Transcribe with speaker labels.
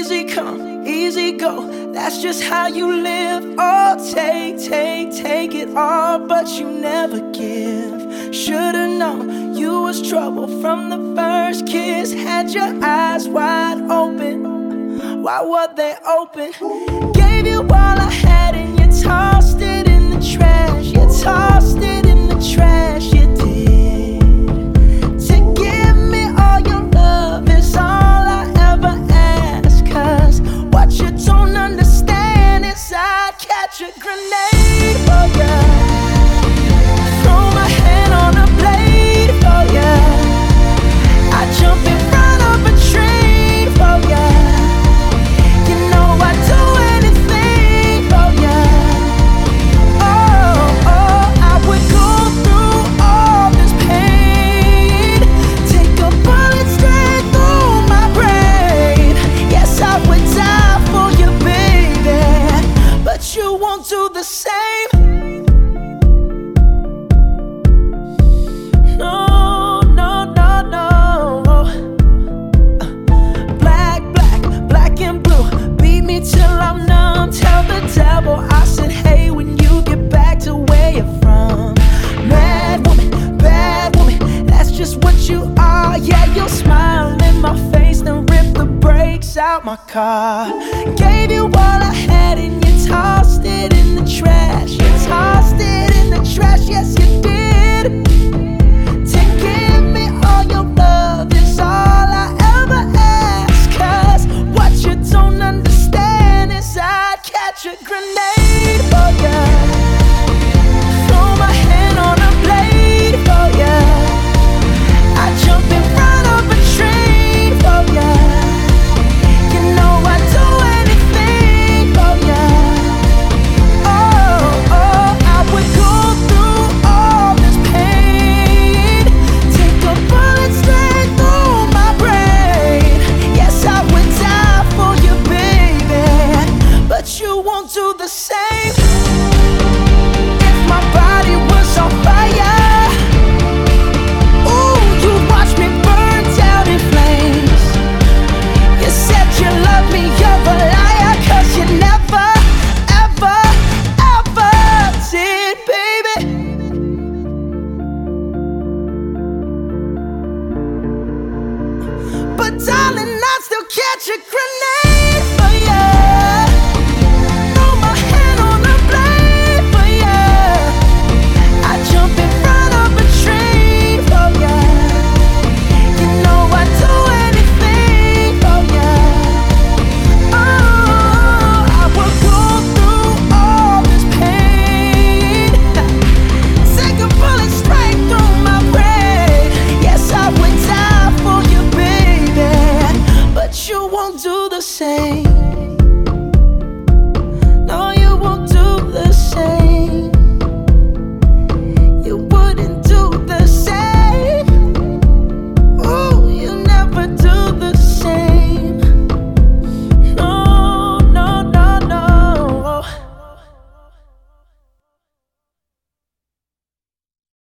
Speaker 1: Easy come, easy go, that's just how you live. Oh, take it all, but you never give. Should've known you was trouble from the first kiss. Had your eyes wide open, why were they open? Gave you all I had and you tossed it in the trash. You tossed it in the trash, you did. To give me all your love is all I ever ask. Cause what you don't understand is I'd catch a grenade for ya, throw my hand on a blade for ya, I'd jump in front of a train for ya. You know I'd do anything for ya. Oh, I would go through all this pain, take a bullet straight through my brain. Yes, I would die for you, baby, but you won't do the same. No, no, no, no. Black and blue, beat me till I'm numb. Tell the devil I said hey when you get back to where you're from. Bad woman, that's just what you are. Yeah, you'll smile in my face, then rip the brakes out my car. Gave you all I had and you tossed it in the trash. You tossed it in the trash, yes you did. To give me all your love is all I ever ask. Cause what you don't understand is I'd catch a grenade for ya, throw my hand on a blade for ya, I'd jump in front of a train for ya. You know I'd do anything for ya. Oh, I would go through all this pain, take a bullet straight through my brain. Yes, I would die for you, baby, but you won't do the same. If my body was on fire, ooh, you'd watch me burn down in flames. You said you love me, you're a liar, cause you never, ever, ever did, baby. But darling, I'd still catch a grenade.